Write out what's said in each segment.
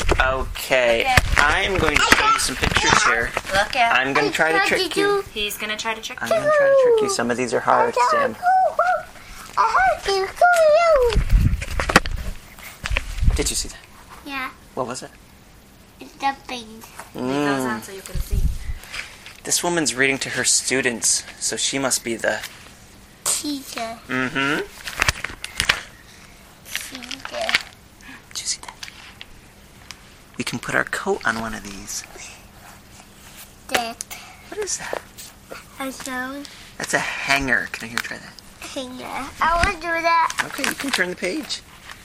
Okay, I'm going to show you some pictures here. Look at. I'm going to try to trick you. He's gonna try to trick I'm you. going to try to trick you. Some of these are hard, Sam. Did you see that? Yeah, What was it? it's jumping. Make those on so you can see. This woman's reading to her students, so she must be the... Teacher. Mm-hmm. Teacher. Did you see that? We can put our coat on one of these. That. What is that? I know. That's a hanger. Can I hear you try that? Finger. I want to do that. Okay, you can turn the page.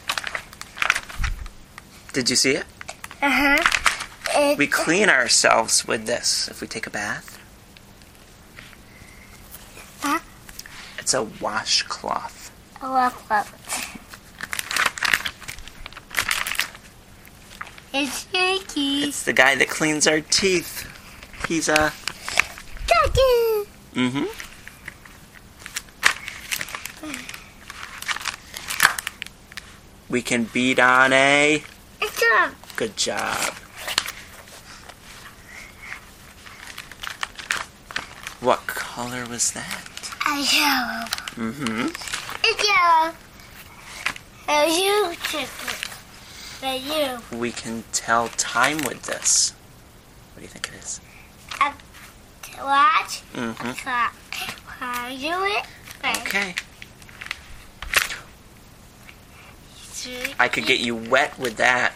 Did you see it? Uh-huh. We clean ourselves with this if we take a bath. Huh? It's a washcloth. I love that. It's Ricky. It's the guy that cleans our teeth. He's a... Daddy. Mm-hmm. We can beat on a... It's a... Good job. What color was that? yellow. Mm-hmm. It's yellow. And you took it. But you. We can tell time with this. What do you think it is? Watch. Mm-hmm. Clock. Can you do it? Okay. I could get you wet with that.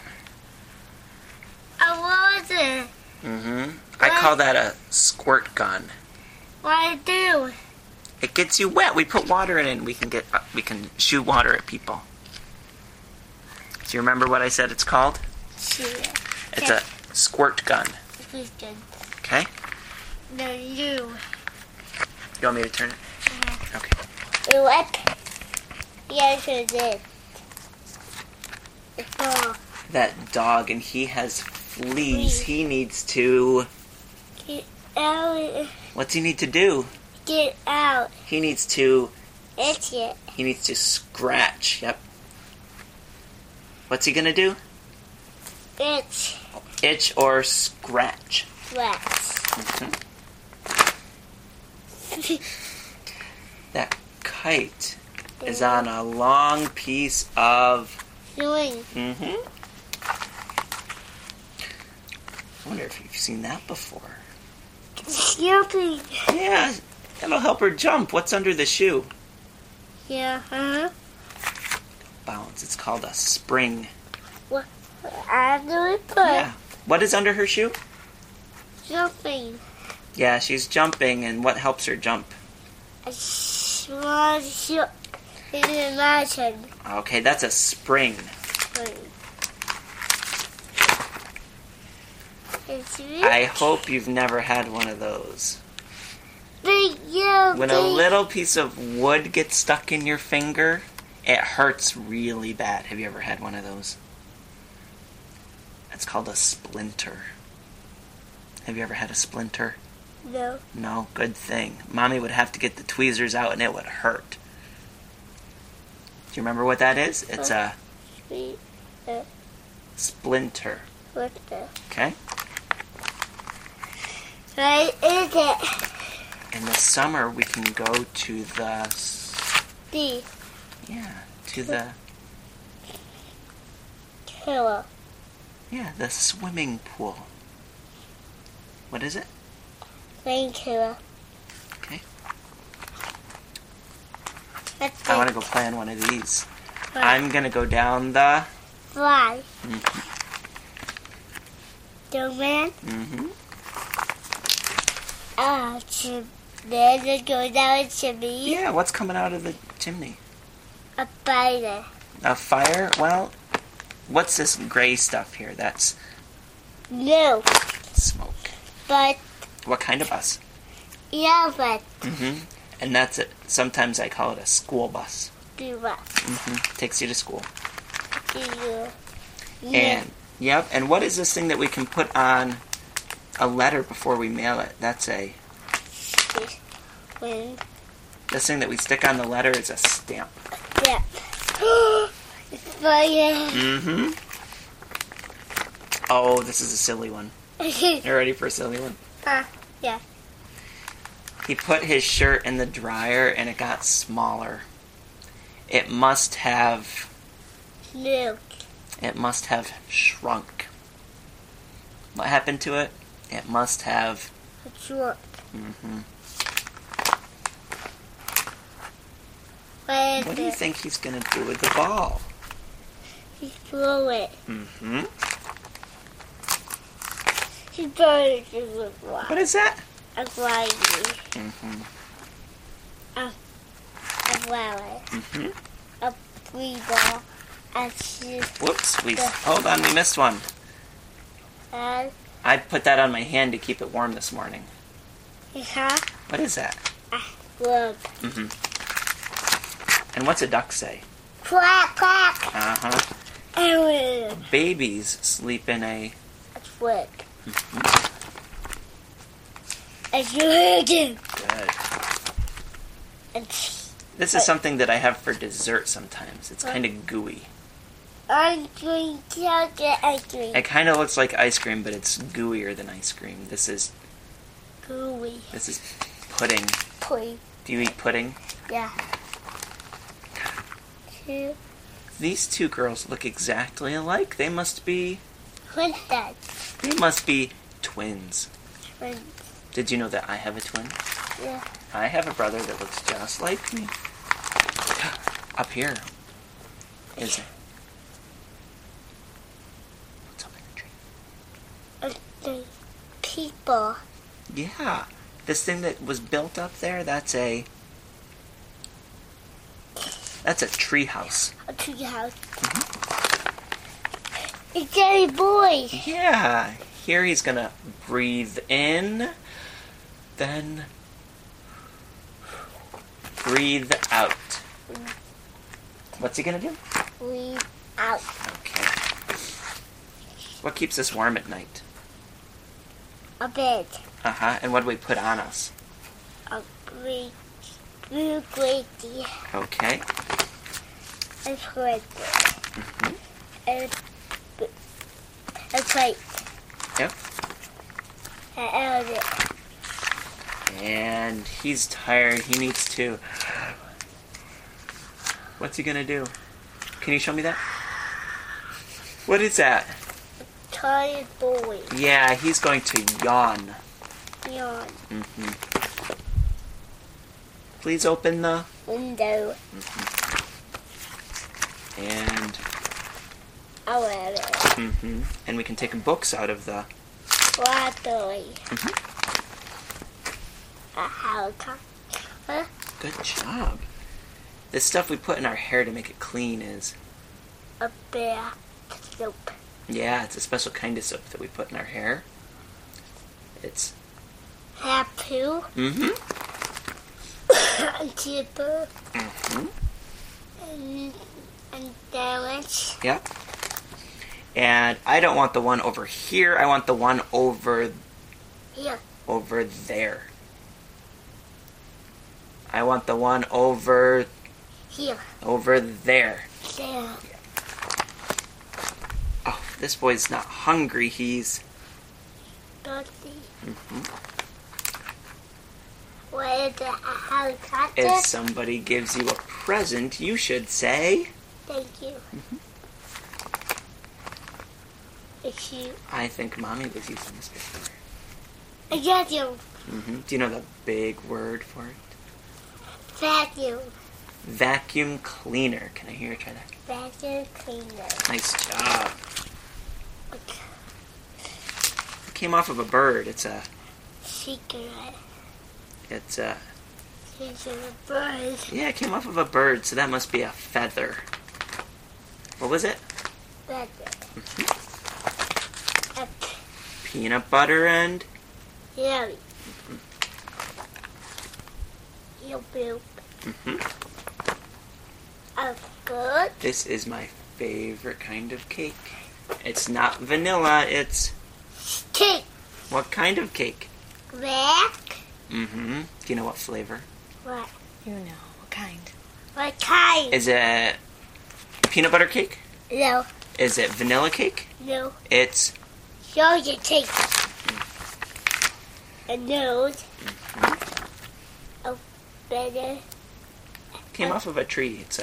I want it. Mm-hmm. I call that a squirt gun. What do? It gets you wet. We put water in it and we can shoot water at people. Do you remember what I said it's called? Shoot. It's a squirt gun. It's good. Okay? No, you. You want me to turn it? Okay. What? Yes, you did. It's all. That dog, and he has fleas. He needs to... Get out. What's he need to do? Get out. He needs to... It's it. He needs to scratch. Yep. What's he gonna do? It's Itch or scratch. wet. Mhm. That kite is on a long piece of... Doing. Mm-hmm. I wonder if you've seen that before. Snoopy. Yeah, that'll help her jump. What's under the shoe? Yeah, huh? Bounce. It's called a spring. What? I do it, but Yeah. What is under her shoe? something. Yeah, she's jumping, and what helps her jump? A small shoe in the mountain. Okay, that's a spring. It's I hope you've never had one of those. big yellow. When a little piece of wood gets stuck in your finger, it hurts really bad. Have you ever had one of those? It's called a splinter. Have you ever had a splinter? No. No, good thing. Mommy would have to get the tweezers out and it would hurt. Do you remember what that is? It's a Sweet. splinter. What the? Okay? Right, is it? In the summer, we can go to the... D. to the... Killer. the swimming pool. What is it? Painkiller. Okay. What's I want it? to go play on one of these. What? I'm going to go down the... Fly. Mm-hmm. Snowman. Mm-hmm. Oh, then it goes down to me. Yeah, what's coming out of the chimney? A spider. A fire? Well, what's this gray stuff here? That's No, smoke. but What kind of bus? yeah, but Mm-hmm. And that's it. Sometimes I call it a school bus. do what? Mm-hmm. Takes you to school. Do you? And, yep, and what is this thing that we can put on a letter before we mail it? That's a... When? This thing that we stick on the letter is a stamp. Yeah. It's fire. Mm-hmm. Oh, this is a silly one. You ready for a silly one? Yeah. He put his shirt in the dryer and it got smaller. It must have Milk. shrunk. What happened to it? It must have. Shrunk. What do you think he's gonna do with the ball? He threw it. He threw it to the ground. What is that? A flower. A flower. A free ball. And she Whoops, hold on, we missed one. had. I put that on my hand to keep it warm this morning. Huh? What is that? Look. And what's a duck say? Quack, quack. Uh-huh. And Babies sleep in a... a twig. And you heard him. Good. And This is something that I have for dessert sometimes. It's kind of gooey. I'm going to get ice cream. It kind of looks like ice cream, but it's gooier than ice cream. This is Gooey. pudding. Please. Do you eat pudding? Yeah. Two. These two girls look exactly alike. They must be Princess. twins. Twins. Did you know that I have a twin? Yeah. I have a brother that looks just like me. Up here. Is it? What's up in the tree? The people. Yeah. This thing that was built up there, that's a tree house. A tree house. It's a boy. Yeah. Here he's gonna breathe in, then breathe out. What's he gonna do? Breathe out. Okay. What keeps us warm at night? A bed. Uh-huh. And what do we put on us? A blue gravy. Okay. A plate. A plate. Yep. An elevator. And he's tired. He needs to... What's he gonna do? Can you show me that? What is that? Tired boy. Yeah, he's going to yawn. Yawn. Please open the... Window. And... Elevator. And we can take books out of the... Library. A helicopter. Good job. This stuff we put in our hair to make it clean is... A bear soap. Yeah, it's a special kind of soap that we put in our hair. It's... Shampoo. A zipper. And damage. Yep. And I don't want the one over here. I want the one over Here. there. I want the one over Here. there. There. Oh, this boy's not hungry. He's... Dirty. What is it? A helicopter? If somebody gives you a present, you should say... Thank you. It's you. I think Mommy was using this before. I got you. Do you know the big word for it? Vacuum. Vacuum cleaner. Can I hear you try that? Vacuum cleaner. Nice job. It came off of a bird. It's a... Secret. It's a... Secret bird. Yeah, it came off of a bird, so that must be a feather. What was it? Feather. A Peanut butter and... jelly. You boop. A good This is my favorite kind of cake. It's not vanilla, it's... cake. What kind of cake? Black. Do you know what flavor? What? You know, what kind? What kind? Is it peanut butter cake? No. Is it vanilla cake? No. It's So you take a nose, a feather, Came off of a tree. It's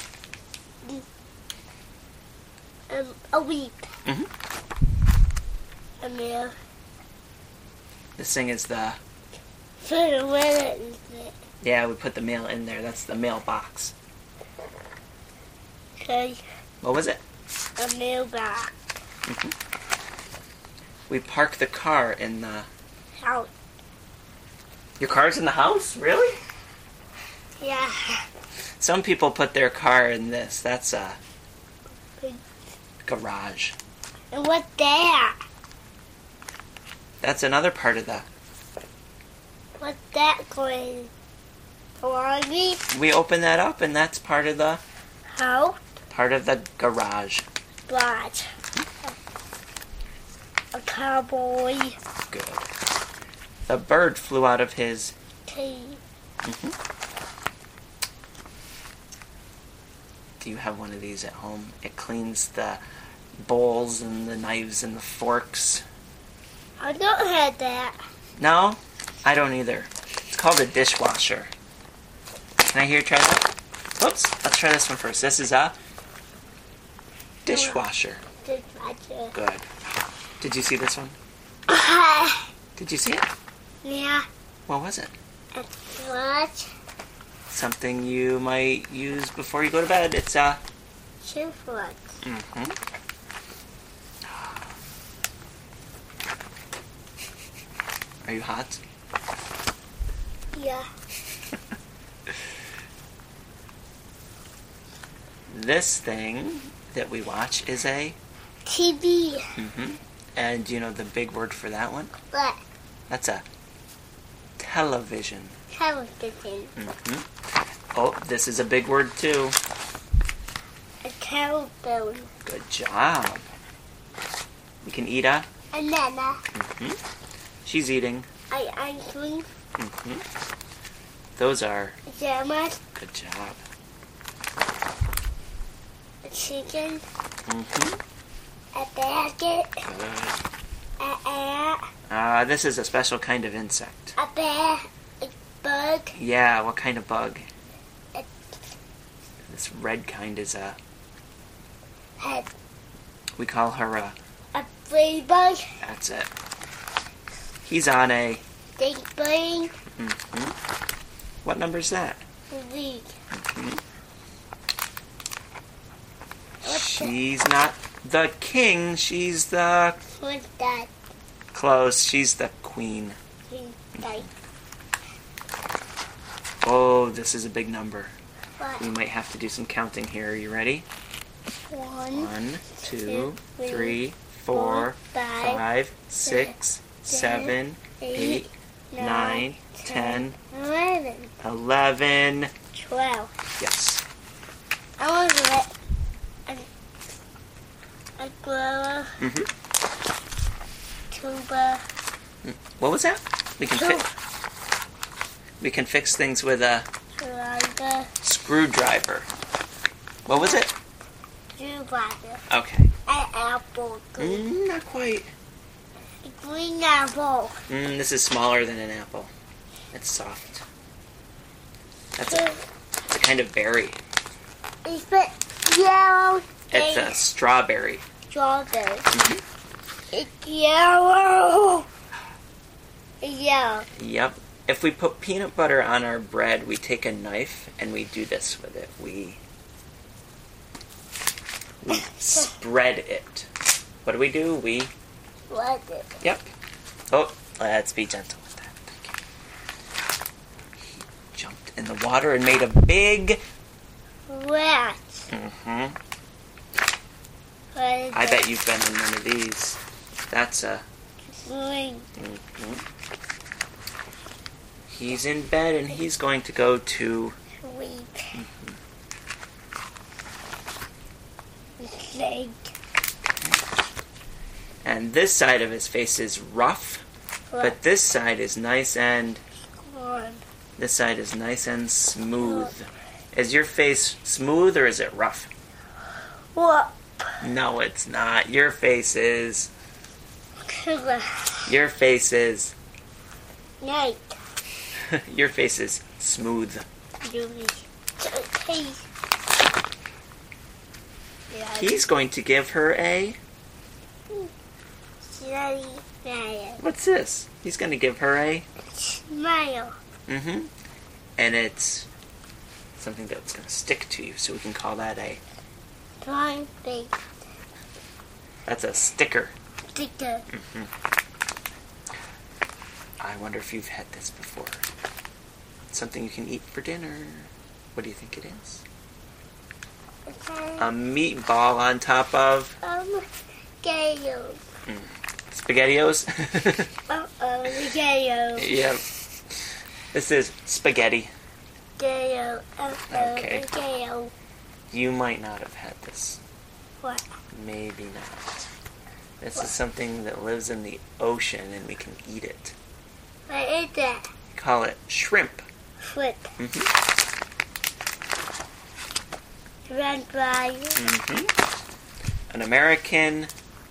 a weep, Mhm. a meal. this thing is the. For the weather is it? Yeah, we put the mail in there. That's the mailbox. Okay, What was it? a mailbox. We park the car in the. Out. Your car's in the house? Really? Yeah. Some people put their car in this. That's a garage. And what's that? That's another part of the. What's that going? Laundry? We open that up, and that's part of the House? garage. Garage. A cowboy. Good. The bird flew out of his. Cave. Do you have one of these at home? It cleans the bowls and the knives and the forks. I don't have that. No, I don't either. It's called a dishwasher. Can I hear you try that? Whoops. Let's try this one first. This is a dishwasher. Dishwasher. Good. Did you see this one? Did you see it? Yeah. What was it? It's what? Something you might use before you go to bed. It's a. Dishwasher. Are you hot? Yeah. This thing that we watch is a. TV. And do you know the big word for that one? What? That's a television. Television. Oh, this is a big word too. A telephone. Good job. We can eat a. Banana. She's eating. Ice cream. Those are. Sandwich. Good job. A chicken. Mm-hmm. A basket. Good. A ant. This is a special kind of insect. A bear. A bug. Yeah, what kind of bug? A This red kind is a. head. We call her a. A flea bug. That's it. He's on a. Big brain. What number is that? Lead. She's not the king. She's the. What's that? Close. She's the queen. Like Oh, this is a big number. what? We might have to do some counting here. Are you ready? 1, 2, 3, 4, 5, 6, 7, 8, 9, 10, 11, 11. 12. Yes. I want to let a gorilla, tuba, What was that? We can fix things with a tiger, screwdriver. What was it? screwdriver, Okay. an apple, Not quite. a green apple, This is smaller than an apple. It's soft. That's a kind of berry. it's a yellow It's a strawberry. strawberry. It's yellow. It's yellow. Yep. If we put peanut butter on our bread, we take a knife and we do this with it. We spread it. What do? We. What is it? Yep. Oh, let's be gentle with that. Thank you. He jumped in the water and made a big. Rat. What is I it? bet you've been in one of these. That's a. Green. He's in bed and he's going to go to. Sweet. Leg. And this side of his face is rough, but this side is nice and. Corn. This side is nice and smooth. Is your face smooth or is it rough? What? No, it's not. Your face is sugar. Your face is... Night. Your face is smooth. Okay. Yeah. He's going to give her a... Smile. What's this? He's going to give her a... Smile. Mm-hmm. And it's something that's going to stick to you, so we can call that a... Drawing face. That's a sticker. Sticker. I wonder if you've had this before. Something you can eat for dinner. What do you think it is? A meatball on top of... Spaghettios. SpaghettiOs? Spaghettios. Yep. This is spaghetti. Spaghettios. Okay. Spaghettios. You might not have had this. What? Maybe not. This is something that lives in the ocean and we can eat it. What is that? We call it shrimp. Flip. Red fire. An American...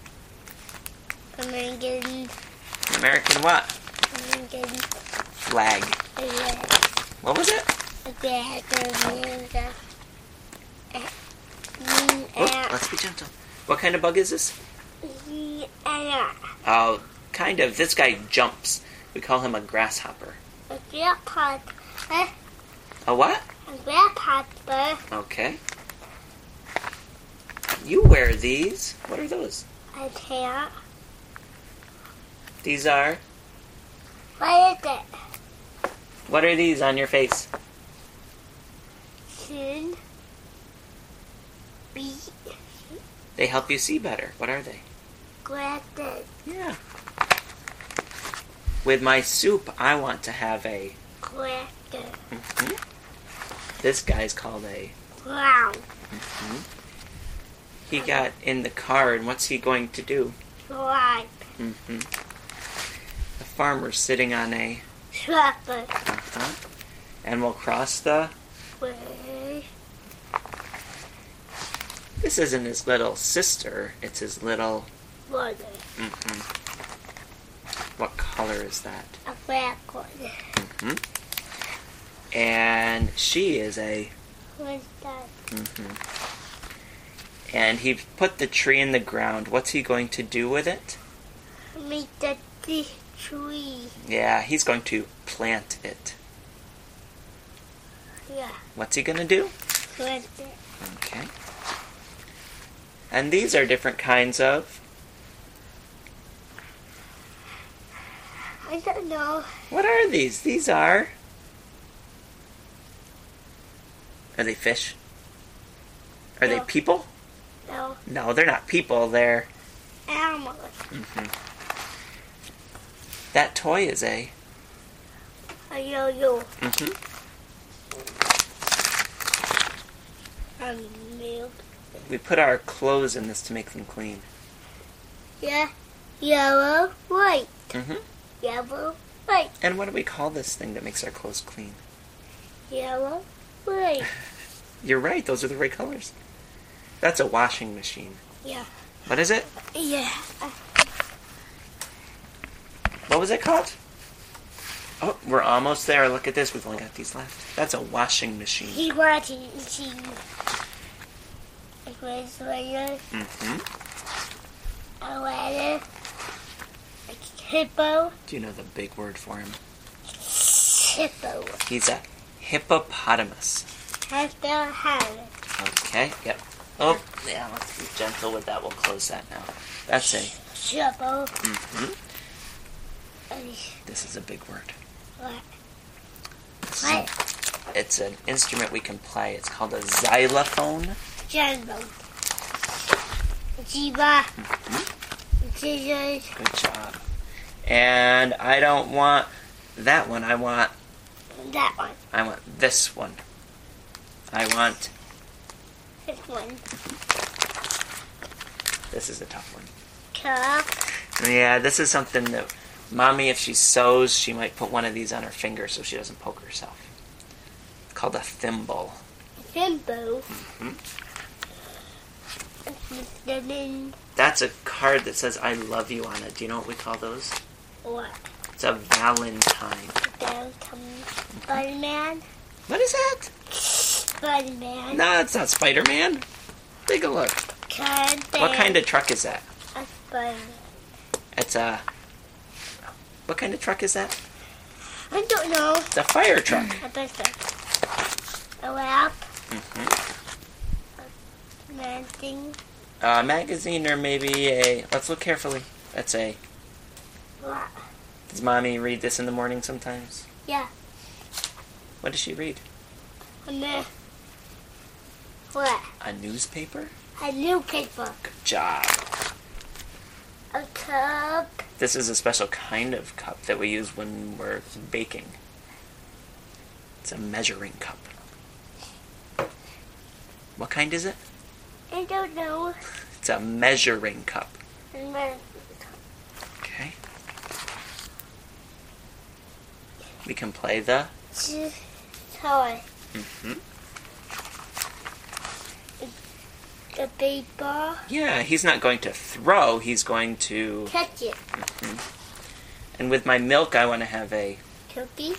American. American what? American. Flag. What was it? Oh, let's be gentle. What kind of bug is this? Oh, kind of. This guy jumps. We call him a grasshopper. A grasshopper. A what? A grasshopper. Okay. You wear these. What are those? A tail. These are... What is it? What are these on your face? Soon. Be They help you see better. What are they? glasses. Yeah. With my soup, I want to have a... Glasses. This guy's called a... Brown. He got in the car, and what's he going to do? Slide. The farmer's sitting on a... Trapper. And we'll cross the... Way. This isn't his little sister, it's his little... Water. What color is that? A black one. And she is a... What's that? And he put the tree in the ground. What's he going to do with it? Make the tree. Yeah, he's going to plant it. Yeah. What's he going to do? Plant it. Okay. And these are different kinds of... I don't know. What are these? These are... Are they fish? Are they No. people? No. No, they're not people. They're... Animals. That toy is a... A yo-yo. A milk. We put our clothes in this to make them clean. Yeah. Yellow, white. Yellow, white. And what do we call this thing that makes our clothes clean? Yellow, white. You're right, those are the right colors. That's a washing machine. Yeah. What is it? Yeah. What was it called? Oh, we're almost there. Look at this. We've only got these left. That's a washing machine. He's watching machine. A ladder. A ladder. A hippo. Do you know the big word for him? Hippo. He's a hippopotamus. Has the hand. Okay, yep. Oh, yeah, let's be gentle with that. We'll close that now. That's a... Hippo. This is a big word. What? It's an instrument we can play. It's called a xylophone. Jumbo. Jiba. Scissors. Good job. And I don't want that one. I want That one. this one. I want... This one. This is a tough one. Cup. Yeah, this is something that Mommy, if she sews, she might put one of these on her finger so she doesn't poke herself. It's called a thimble. Thimble. That's a card that says I love you on it. Do you know what we call those? What? It's a Valentine. Spider-Man? What is that? Spider-Man. No, it's not Spider-Man. Take a look. What kind of truck is that? A Spider-Man. It's a... What kind of truck is that? I don't know. It's a fire truck. I bet so. A wrap. Thing. A magazine or maybe a... Let's look carefully. That's a... What? Does Mommy read this in the morning sometimes? Yeah. What does she read? What? A newspaper? A newspaper. Good job. A cup. This is a special kind of cup that we use when we're baking. It's a measuring cup. What kind is it? I don't know. It's a measuring cup. Okay. We can play the... Toy. Mm-hmm. A baseball. Yeah, he's not going to throw. He's going to... Catch it. And with my milk, I want to have a... Cookie.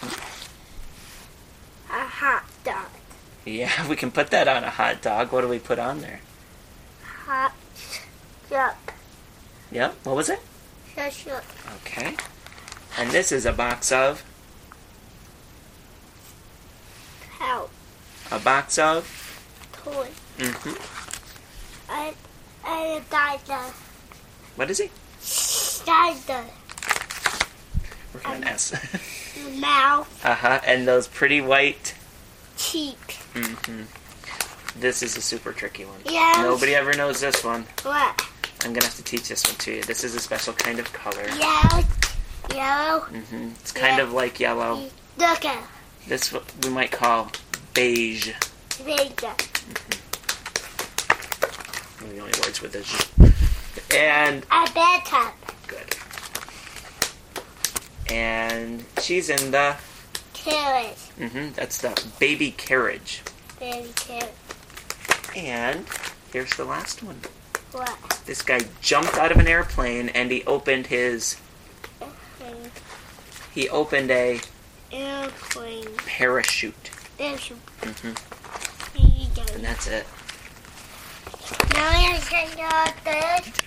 A hot dog. Yeah, we can put that on a hot dog. What do we put on there? Hot dog. Yep, what was it? Ketchup. Okay. And this is a box of... How? A box of... Toy. Mm-hmm. I died. What is he? Died. We're on S. Mouth. Uh-huh, and those pretty white... Cheek. Mm-hmm. This is a super tricky one. Yes. Nobody ever knows this one. What? I'm going to have to teach this one to you. This is a special kind of color. Yellow. Yellow. Mm-hmm. It's kind of like yellow. Look at This what we might call beige. it. One of the only words with this. And... A bathtub. Good. And she's in the... Carrot. Mm-hmm. That's the baby carriage. Baby carrot. And here's the last one. What? This guy jumped out of an airplane and he opened his... He opened a Airplane. parachute. Parachute. Mm-hmm. Here you go. And that's it. Now I can go